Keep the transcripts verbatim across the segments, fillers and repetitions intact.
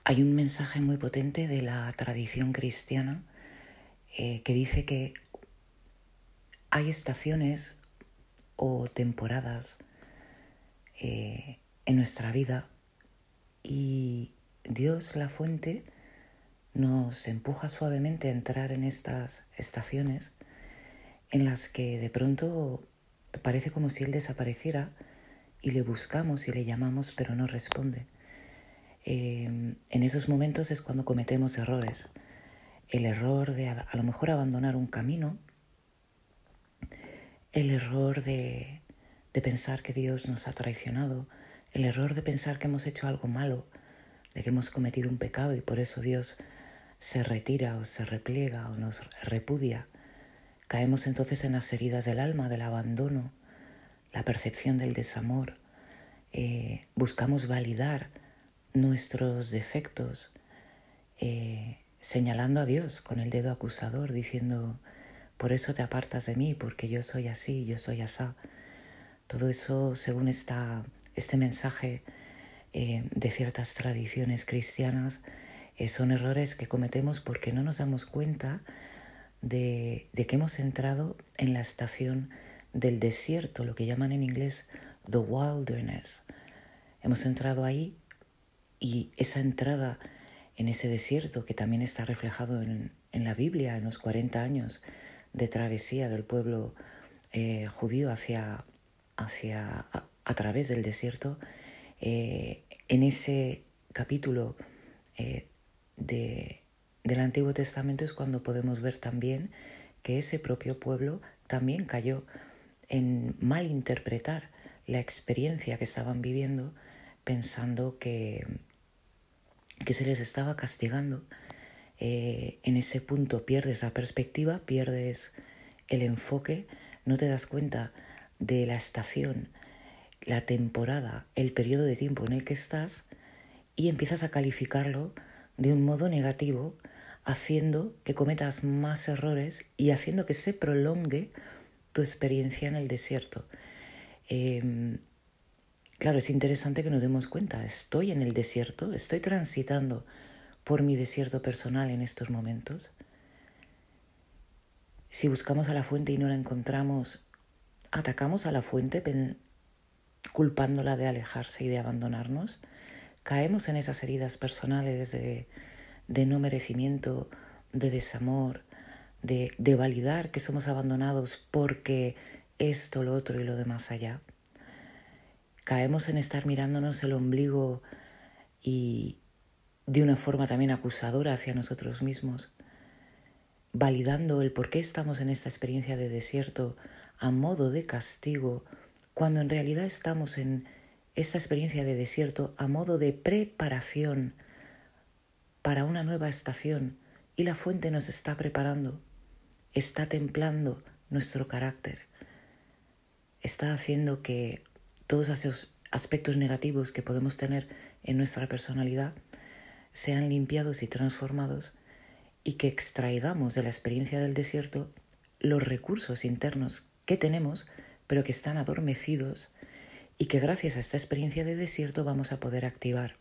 Hay un mensaje muy potente de la tradición cristiana eh, que dice que hay estaciones o temporadas eh, en nuestra vida y Dios, la fuente, nos empuja suavemente a entrar en estas estaciones en las que de pronto parece como si Él desapareciera y le buscamos y le llamamos pero no responde. Eh, en esos momentos es cuando cometemos errores. El error de a, a lo mejor abandonar un camino, el error de, de pensar que Dios nos ha traicionado, el error de pensar que hemos hecho algo malo, de que hemos cometido un pecado y por eso Dios se retira o se repliega o nos repudia. Caemos entonces en las heridas del alma, del abandono, la percepción del desamor. Eh, buscamos validar nuestros defectos, eh, señalando a Dios con el dedo acusador, diciendo, por eso te apartas de mí, porque yo soy así, yo soy asá. Todo eso, según esta, este mensaje eh, de ciertas tradiciones cristianas, eh, son errores que cometemos porque no nos damos cuenta de, de que hemos entrado en la estación del desierto, lo que llaman en inglés the wilderness. Hemos entrado ahí y esa entrada en ese desierto, que también está reflejado en, en la Biblia, en los cuarenta años de travesía del pueblo eh, judío hacia, hacia a, a través del desierto, eh, en ese capítulo eh, de, del Antiguo Testamento es cuando podemos ver también que ese propio pueblo también cayó en malinterpretar la experiencia que estaban viviendo, pensando que, que se les estaba castigando. Eh, en ese punto pierdes la perspectiva, pierdes el enfoque, no te das cuenta de la estación, la temporada, el periodo de tiempo en el que estás y empiezas a calificarlo de un modo negativo, haciendo que cometas más errores y haciendo que se prolongue tu experiencia en el desierto. Eh, claro, es interesante que nos demos cuenta, estoy en el desierto, estoy transitando por mi desierto personal en estos momentos. Si buscamos a la fuente y no la encontramos, atacamos a la fuente culpándola de alejarse y de abandonarnos. Caemos en esas heridas personales de, de no merecimiento, de desamor, de, de validar que somos abandonados porque esto, lo otro y lo demás allá. Caemos en estar mirándonos el ombligo y de una forma también acusadora hacia nosotros mismos, validando el por qué estamos en esta experiencia de desierto a modo de castigo, cuando en realidad estamos en esta experiencia de desierto a modo de preparación para una nueva estación, y la fuente nos está preparando, está templando nuestro carácter, está haciendo que todos esos aspectos negativos que podemos tener en nuestra personalidad sean limpiados y transformados y que extraigamos de la experiencia del desierto los recursos internos que tenemos, pero que están adormecidos y que gracias a esta experiencia de desierto vamos a poder activar.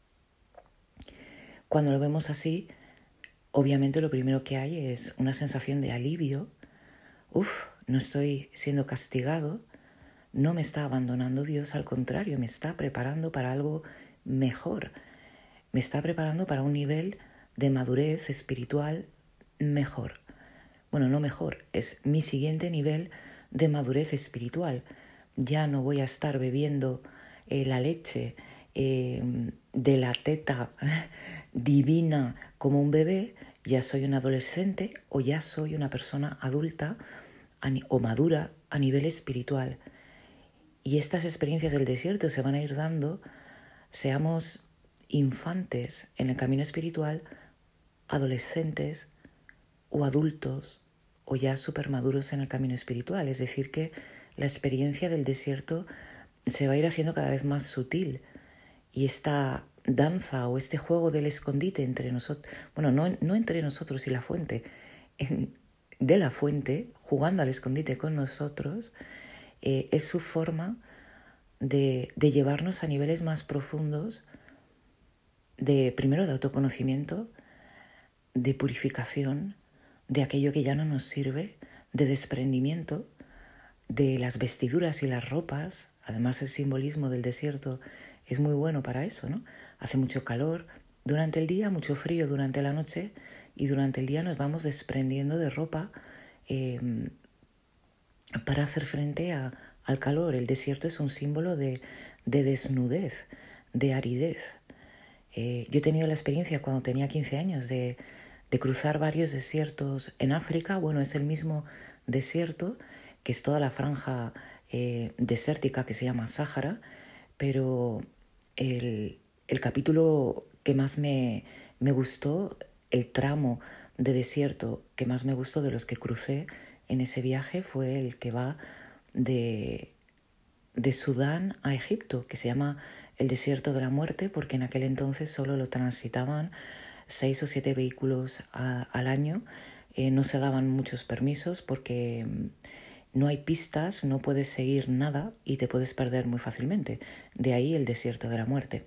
Cuando lo vemos así, obviamente lo primero que hay es una sensación de alivio. Uf, no estoy siendo castigado, no me está abandonando Dios, al contrario, me está preparando para algo mejor. Me está preparando para un nivel de madurez espiritual mejor. Bueno, no mejor, es mi siguiente nivel de madurez espiritual. Ya no voy a estar bebiendo eh, la leche eh, de la teta divina como un bebé, ya soy un adolescente o ya soy una persona adulta o madura a nivel espiritual. Y estas experiencias del desierto se van a ir dando, seamos infantes en el camino espiritual, adolescentes o adultos o ya supermaduros en el camino espiritual. Es decir, que la experiencia del desierto se va a ir haciendo cada vez más sutil y esta danza o este juego del escondite entre nosotros, bueno, no, no entre nosotros y la fuente, en, de la fuente, jugando al escondite con nosotros, eh, es su forma de, de llevarnos a niveles más profundos de primero de autoconocimiento, de purificación, de aquello que ya no nos sirve, de desprendimiento, de las vestiduras y las ropas. Además, el simbolismo del desierto es muy bueno para eso, ¿no? Hace mucho calor durante el día, mucho frío durante la noche, y durante el día nos vamos desprendiendo de ropa eh, para hacer frente a, al calor. El desierto es un símbolo de, de desnudez, de aridez. Eh, yo he tenido la experiencia cuando tenía quince años de, de cruzar varios desiertos en África. Bueno, es el mismo desierto, que es toda la franja eh, desértica que se llama Sáhara, pero el, el capítulo que más me, me gustó, el tramo de desierto que más me gustó de los que crucé en ese viaje, fue el que va de, de Sudán a Egipto, que se llama el desierto de la muerte, porque en aquel entonces solo lo transitaban seis o siete vehículos a, al año. Eh, no se daban muchos permisos porque no hay pistas, no puedes seguir nada y te puedes perder muy fácilmente. De ahí el desierto de la muerte.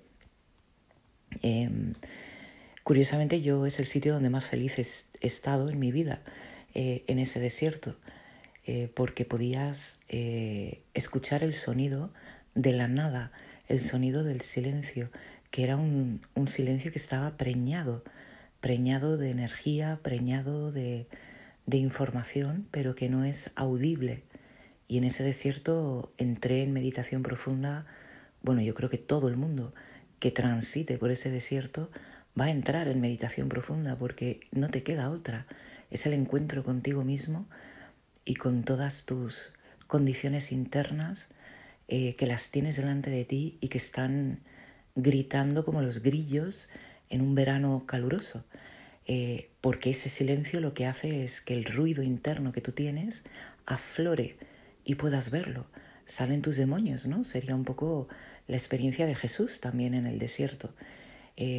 Eh, curiosamente, yo es el sitio donde más feliz he estado en mi vida, eh, en ese desierto, eh, porque podías eh, escuchar el sonido de la nada, el sonido del silencio, que era un, un silencio que estaba preñado, preñado de energía, preñado de, de información, pero que no es audible. Y en ese desierto entré en meditación profunda. Bueno, yo creo que todo el mundo que transite por ese desierto va a entrar en meditación profunda, porque no te queda otra. Es el encuentro contigo mismo y con todas tus condiciones internas eh, que las tienes delante de ti y que están gritando como los grillos en un verano caluroso. Eh, porque ese silencio lo que hace es que el ruido interno que tú tienes aflore y puedas verlo. Salen tus demonios, ¿no? Sería un poco la experiencia de Jesús también en el desierto. Eh,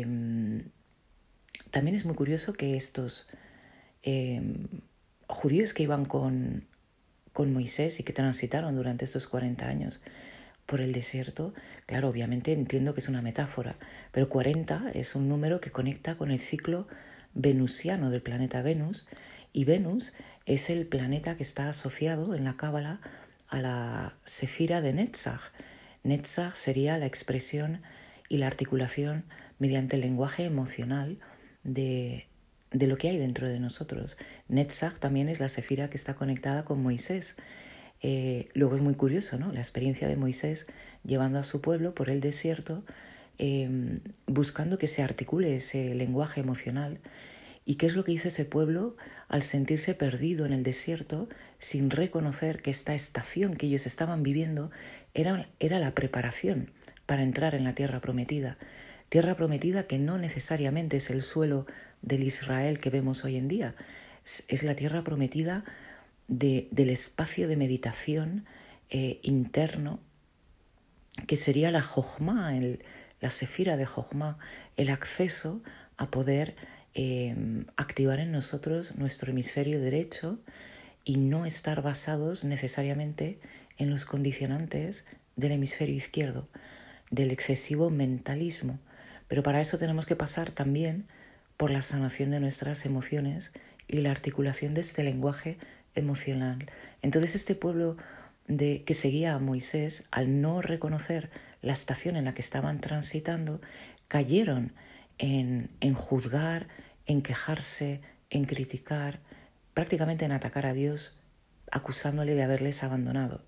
también es muy curioso que estos eh, judíos que iban con, con Moisés y que transitaron durante estos cuarenta años por el desierto, claro, obviamente entiendo que es una metáfora, pero cuarenta es un número que conecta con el ciclo venusiano del planeta Venus, y Venus es el planeta que está asociado en la Cábala a la Sefira de Netzach. Netzach sería la expresión y la articulación mediante el lenguaje emocional de, de lo que hay dentro de nosotros. Netzach también es la Sefira que está conectada con Moisés. Eh, luego es muy curioso, ¿no? La experiencia de Moisés llevando a su pueblo por el desierto, eh, buscando que se articule ese lenguaje emocional. ¿Y qué es lo que hizo ese pueblo al sentirse perdido en el desierto, sin reconocer que esta estación que ellos estaban viviendo era, era la preparación para entrar en la tierra prometida? Tierra prometida que no necesariamente es el suelo del Israel que vemos hoy en día, es, es la tierra prometida de, del espacio de meditación eh, interno, que sería la Jochma, el, la Sefira de Jochma, el acceso a poder eh, activar en nosotros nuestro hemisferio derecho y no estar basados necesariamente en los condicionantes del hemisferio izquierdo, del excesivo mentalismo. Pero para eso tenemos que pasar también por la sanación de nuestras emociones y la articulación de este lenguaje emocional. Entonces este pueblo de, que seguía a Moisés, al no reconocer la estación en la que estaban transitando, cayeron en, en juzgar, en quejarse, en criticar, prácticamente en atacar a Dios, acusándole de haberles abandonado.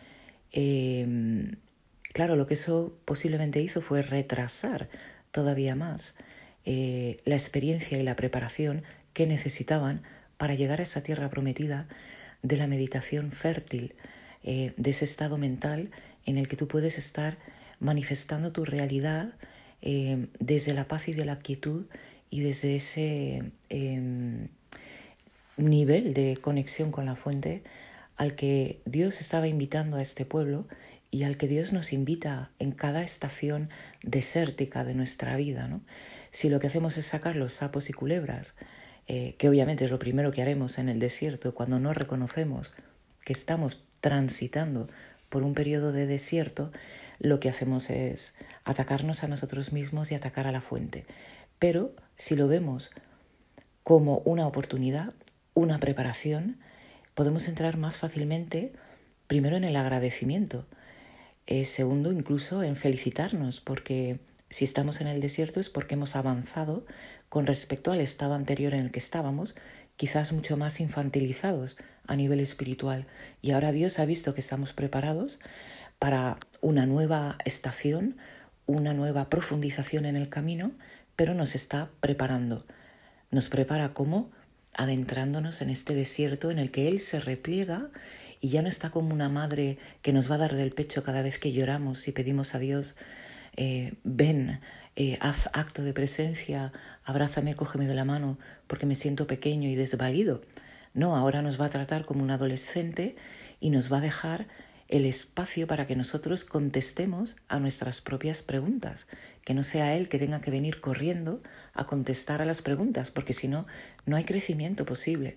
Eh, claro, lo que eso posiblemente hizo fue retrasar todavía más eh, la experiencia y la preparación que necesitaban para llegar a esa tierra prometida de la meditación fértil, eh, de ese estado mental en el que tú puedes estar manifestando tu realidad eh, desde la paz y de la quietud y desde ese eh, nivel de conexión con la fuente al que Dios estaba invitando a este pueblo y al que Dios nos invita en cada estación desértica de nuestra vida, ¿no? Si lo que hacemos es sacar los sapos y culebras, eh, que obviamente es lo primero que haremos en el desierto cuando no reconocemos que estamos transitando por un periodo de desierto, lo que hacemos es atacarnos a nosotros mismos y atacar a la fuente. Pero si lo vemos como una oportunidad, una preparación, podemos entrar más fácilmente, primero en el agradecimiento, eh, segundo incluso en felicitarnos, porque si estamos en el desierto es porque hemos avanzado con respecto al estado anterior en el que estábamos, quizás mucho más infantilizados a nivel espiritual. Y ahora Dios ha visto que estamos preparados para una nueva estación, una nueva profundización en el camino, pero nos está preparando. Nos prepara como adentrándonos en este desierto en el que Él se repliega y ya no está como una madre que nos va a dar del pecho cada vez que lloramos y pedimos a Dios, eh, ven, eh, haz acto de presencia, abrázame, cógeme de la mano porque me siento pequeño y desvalido. No, ahora nos va a tratar como un adolescente y nos va a dejar el espacio para que nosotros contestemos a nuestras propias preguntas, que no sea Él que tenga que venir corriendo a contestar a las preguntas, porque si no, no hay crecimiento posible.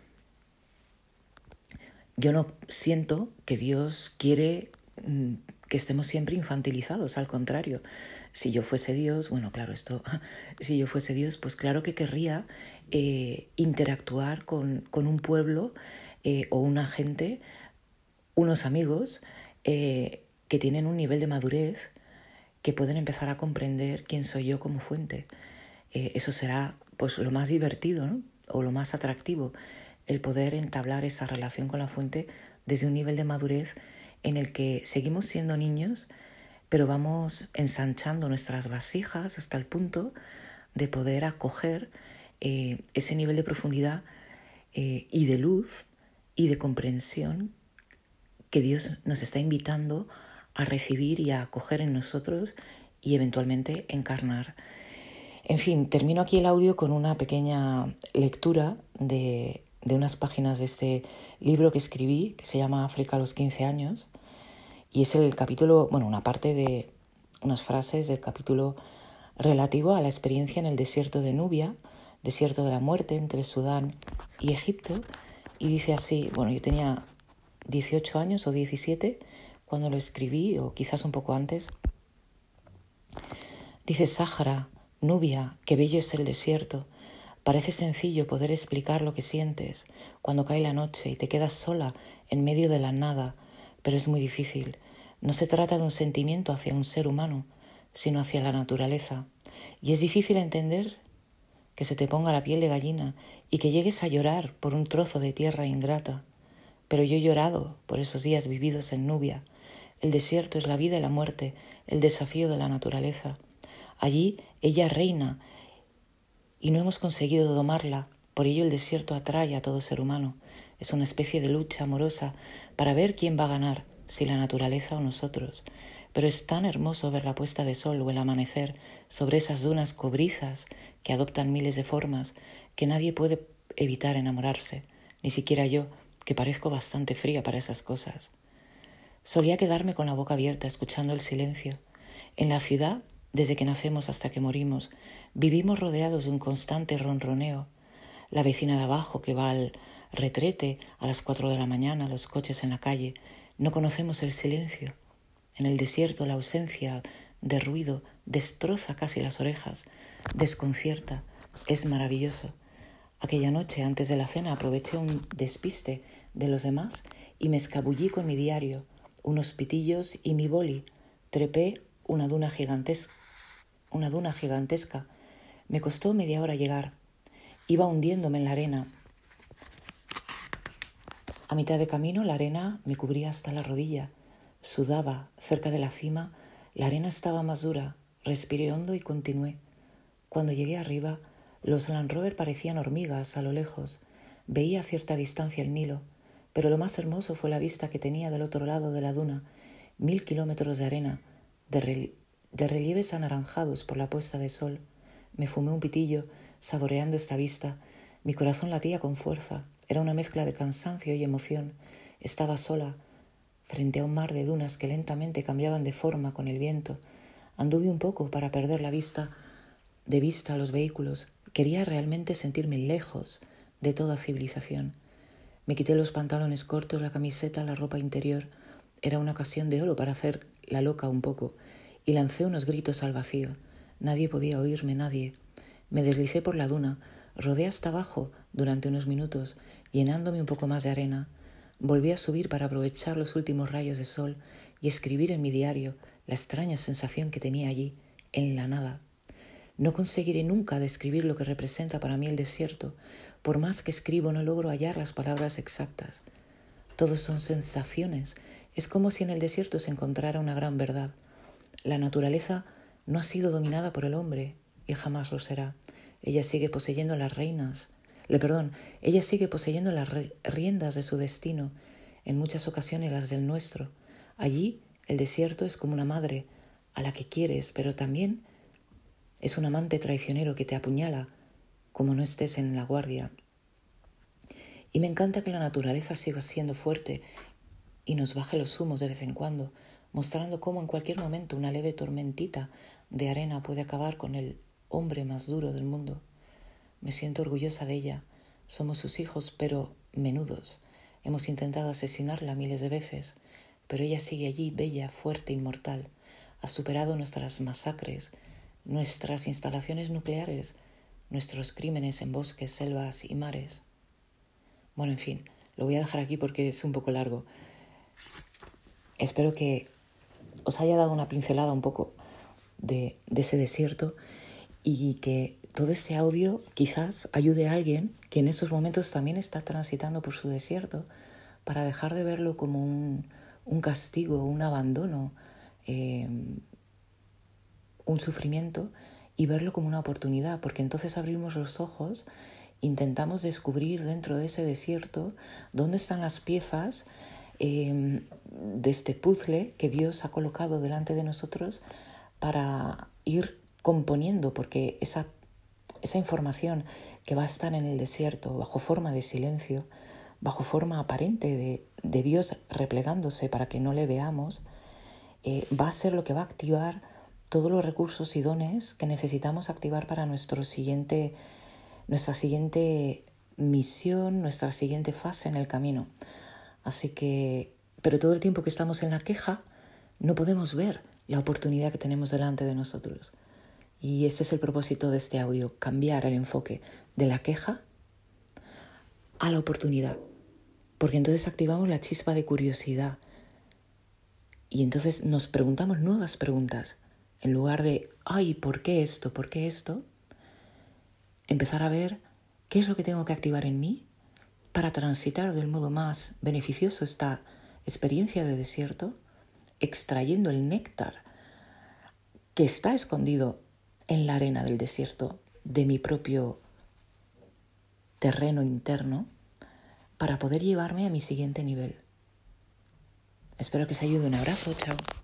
Yo no siento que Dios quiere mmm, que estemos siempre infantilizados, al contrario. Si yo fuese Dios, bueno, claro, esto, si yo fuese Dios, pues claro que querría eh, interactuar con, con un pueblo eh, o una gente, unos amigos eh, que tienen un nivel de madurez que pueden empezar a comprender quién soy yo como fuente. Eh, eso será pues lo más divertido, ¿no? O lo más atractivo, el poder entablar esa relación con la fuente desde un nivel de madurez en el que seguimos siendo niños, pero vamos ensanchando nuestras vasijas hasta el punto de poder acoger eh, ese nivel de profundidad eh, y de luz y de comprensión que Dios nos está invitando a recibir y a acoger en nosotros y eventualmente encarnar. En fin, termino aquí el audio con una pequeña lectura de, de unas páginas de este libro que escribí, que se llama África a los quince años, y es el capítulo, bueno, una parte de unas frases del capítulo relativo a la experiencia en el desierto de Nubia, desierto de la muerte entre Sudán y Egipto, y dice así, bueno, yo tenía dieciocho años o diecisiete cuando lo escribí, o quizás un poco antes. Dice: Sáhara, Nubia, qué bello es el desierto. Parece sencillo poder explicar lo que sientes cuando cae la noche y te quedas sola en medio de la nada, pero es muy difícil. No se trata de un sentimiento hacia un ser humano, sino hacia la naturaleza. Y es difícil entender que se te ponga la piel de gallina y que llegues a llorar por un trozo de tierra ingrata. Pero yo he llorado por esos días vividos en Nubia. El desierto es la vida y la muerte, el desafío de la naturaleza. Allí ella reina y no hemos conseguido domarla, por ello el desierto atrae a todo ser humano. Es una especie de lucha amorosa para ver quién va a ganar, si la naturaleza o nosotros. Pero es tan hermoso ver la puesta de sol o el amanecer sobre esas dunas cobrizas que adoptan miles de formas que nadie puede evitar enamorarse, ni siquiera yo, que parezco bastante fría para esas cosas. Solía quedarme con la boca abierta escuchando el silencio. En la ciudad, desde que nacemos hasta que morimos, vivimos rodeados de un constante ronroneo. La vecina de abajo que va al retrete a las cuatro de la mañana, los coches en la calle. No conocemos el silencio. En el desierto la ausencia de ruido destroza casi las orejas, desconcierta. Es maravilloso. Aquella noche, antes de la cena, aproveché un despiste de los demás y me escabullí con mi diario, unos pitillos y mi boli. Trepé una duna gigantesca. Una duna gigantesca. Me costó media hora llegar. Iba hundiéndome en la arena. A mitad de camino la arena me cubría hasta la rodilla. Sudaba. Cerca de la cima la arena estaba más dura. Respiré hondo y continué. Cuando llegué arriba, los Land Rover parecían hormigas a lo lejos. Veía a cierta distancia el Nilo, pero lo más hermoso fue la vista que tenía del otro lado de la duna. Mil kilómetros de arena, de, re- de relieves anaranjados por la puesta de sol. Me fumé un pitillo, saboreando esta vista. Mi corazón latía con fuerza. Era una mezcla de cansancio y emoción. Estaba sola, frente a un mar de dunas que lentamente cambiaban de forma con el viento. Anduve un poco para perder la vista, de vista a los vehículos. Quería realmente sentirme lejos de toda civilización. Me quité los pantalones cortos, la camiseta, la ropa interior. Era una ocasión de oro para hacer la loca un poco, y lancé unos gritos al vacío. Nadie podía oírme, nadie. Me deslicé por la duna, rodé hasta abajo durante unos minutos, llenándome un poco más de arena. Volví a subir para aprovechar los últimos rayos de sol y escribir en mi diario la extraña sensación que tenía allí, en la nada. No conseguiré nunca describir lo que representa para mí el desierto. Por más que escribo, no logro hallar las palabras exactas. Todos son sensaciones. Es como si en el desierto se encontrara una gran verdad. La naturaleza no ha sido dominada por el hombre y jamás lo será. Ella sigue poseyendo las reinas, le perdón, ella sigue poseyendo las riendas de su destino, en muchas ocasiones las del nuestro. Allí el desierto es como una madre a la que quieres, pero también es un amante traicionero que te apuñala como no estés en la guardia. Y me encanta que la naturaleza siga siendo fuerte y nos baje los humos de vez en cuando, mostrando cómo en cualquier momento una leve tormentita de arena puede acabar con el hombre más duro del mundo. Me siento orgullosa de ella. Somos sus hijos, pero menudos. Hemos intentado asesinarla miles de veces, pero ella sigue allí, bella, fuerte, inmortal. Ha superado nuestras masacres, nuestras instalaciones nucleares, nuestros crímenes en bosques, selvas y mares. Bueno, en fin, lo voy a dejar aquí porque es un poco largo. Espero que os haya dado una pincelada un poco de, de ese desierto y que todo este audio quizás ayude a alguien que en estos momentos también está transitando por su desierto para dejar de verlo como un, un castigo, un abandono, eh, un sufrimiento y verlo como una oportunidad, porque entonces abrimos los ojos, intentamos descubrir dentro de ese desierto dónde están las piezas eh, de este puzzle que Dios ha colocado delante de nosotros para ir componiendo, porque esa, esa información que va a estar en el desierto bajo forma de silencio, bajo forma aparente de, de Dios replegándose para que no le veamos, eh, va a ser lo que va a activar todos los recursos y dones que necesitamos activar para nuestro siguiente, nuestra siguiente misión, nuestra siguiente fase en el camino. Así que, pero todo el tiempo que estamos en la queja, no podemos ver la oportunidad que tenemos delante de nosotros. Y ese es el propósito de este audio, cambiar el enfoque de la queja a la oportunidad. Porque entonces activamos la chispa de curiosidad. Y entonces nos preguntamos nuevas preguntas. En lugar de, ay, ¿por qué esto? ¿Por qué esto? Empezar a ver qué es lo que tengo que activar en mí para transitar del modo más beneficioso esta experiencia de desierto, extrayendo el néctar que está escondido en la arena del desierto de mi propio terreno interno para poder llevarme a mi siguiente nivel. Espero que os ayude. Un abrazo. Chao.